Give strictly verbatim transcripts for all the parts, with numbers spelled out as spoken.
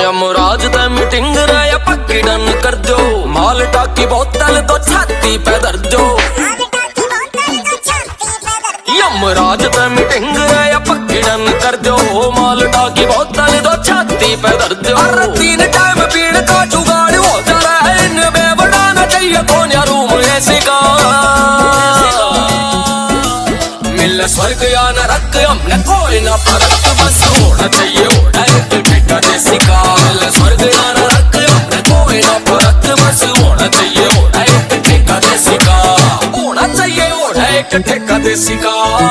यमराज ते मीटिंग रे पक्की डन कर दो, माल टाकी बोतल तो छाती पे धर दो। यमराज ते मीटिंग रे पक्की डन कर दो, माल टाकी बोतल तो छाती पे धर दो। अरे तीन टाइम पीने का जुगाड़ हो जा रहा है, इन बेवड़ाना चाहिए कौन या रूम ऐसे का। मिल स्वर्ग या नरक हमने कोई ना फर्क, बस होना चाहिए होना एक ठेका देसी का। मिल स्वर्ग या नरक हमने कोई ना फर्क, बस होना चाहिए होना एक ठेका देसी का। होना चाहिए होना एक ठेका देसी का।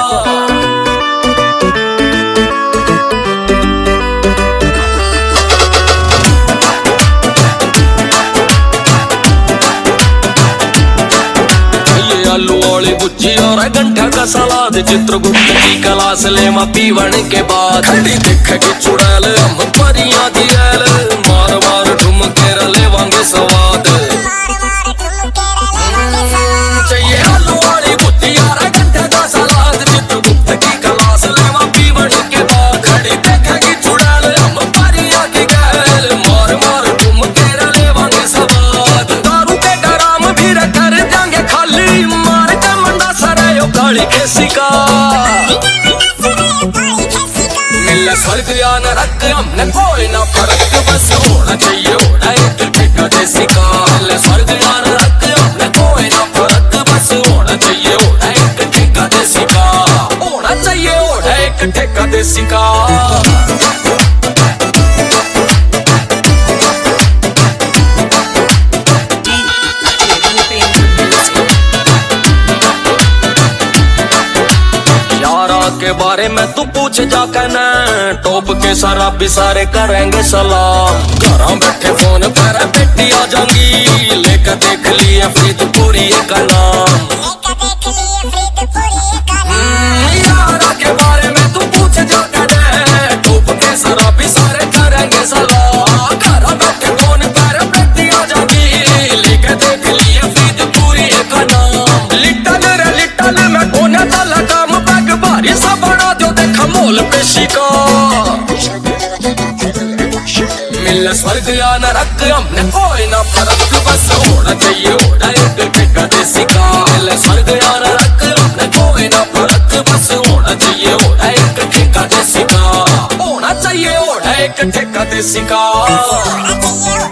आलू वाली भुज्जी और गंठा का सलाद, चित्रगुप्त की क्लास ले मा पीवन के बाद। खड़ी देख के चुड़ैल हम परियां दी ऐल, मार मार ठुमके रले वांगे स्वाद। चाहिए आलू वाली भुज्जी और गंठा का सलाद, चित्रगुप्त की क्लास ले मा पीवन के बाद। खड़ी देख के चुड़ैल हम परियां की ऐल, मार मार ठुमके रले वांगे स्वाद। दारू के गराम भी कर देंगे खाली, काली खेसी का। मिल स्वर्ग या नरक हमने कोई ना फर्क, बस होना चाहिए होना एक ठेका देसी का। मिल स्वर्ग या नरक हमने कोई ना फर्क, बस होना चाहिए होना एक ठेका देसी का। होना चाहिए होना एक ठेका देसी का। के बारे में तू पूछ जा कहना, टॉप के सारा भी सारे करेंगे सलाम। घर बैठे फोन पर बेटी आ जाएंगी, लेकर देख लिए फरीदपुरी का नाम। यारा के बारे में तू पूछ जा कहना, टॉप के सारा भी सारे करेंगे सलाम। घर बैठे फोन पर बेटी आ जाएंगी, लेकर देख लिए फरीदपुरी का नाम। लिटल रे लिटल में कोने वाला काम बैग भारी सा बना दो, देखा मोल पेशी का। मिल स्वर्ग या नरक हमने कोई ना फर्क, बस होना चाहिए होना एक ठेका देसी का। मिल स्वर्ग या नरक हमने कोई ना फर्क, बस होना चाहिए होना एक ठेका देसी का। होना चाहिए होना एक ठेका देसी का।